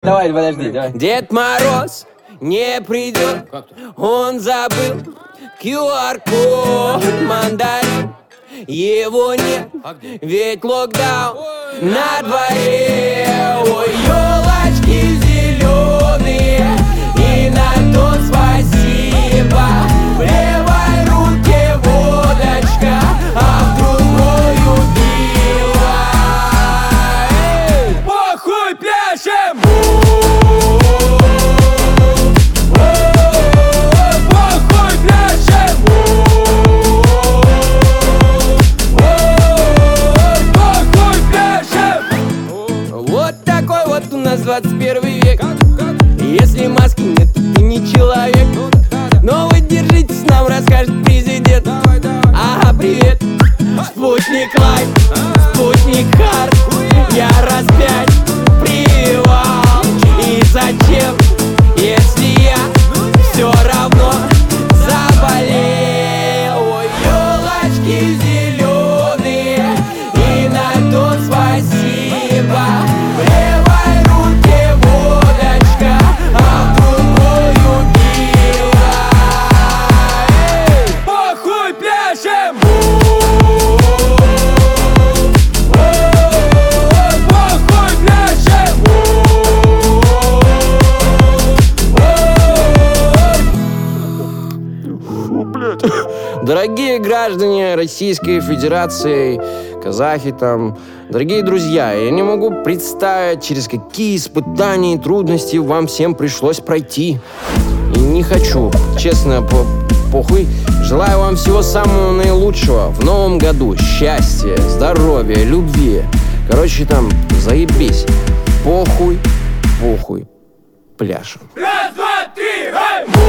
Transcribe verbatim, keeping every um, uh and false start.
Давай, подожди, давай. Дед Мороз не придет, он забыл ку ар-код мандарин. Его нет, ведь локдаун на дворе. Ой, елочки зеленые, и на то спасибо. В левой руке водочка, а в другой убила. Эй! Похуй пляшем! У нас двадцать первый век. Если маски нет, то ты не человек. Но вы держитесь, нам расскажет президент. Ага, привет. Спутник Лайт, спутник Хард. Я раз пять прививал. И зачем, если я все равно заболел? Ой, елочки зеленые, и на то спасибо. Дорогие граждане Российской Федерации, казахи там, дорогие друзья, я не могу представить, через какие испытания и трудности вам всем пришлось пройти. И не хочу, честно, по похуй. Желаю вам всего самого наилучшего в новом году. Счастья, здоровья, любви. Короче, там, заебись. Похуй, похуй, пляшем. Раз, два, три, эй!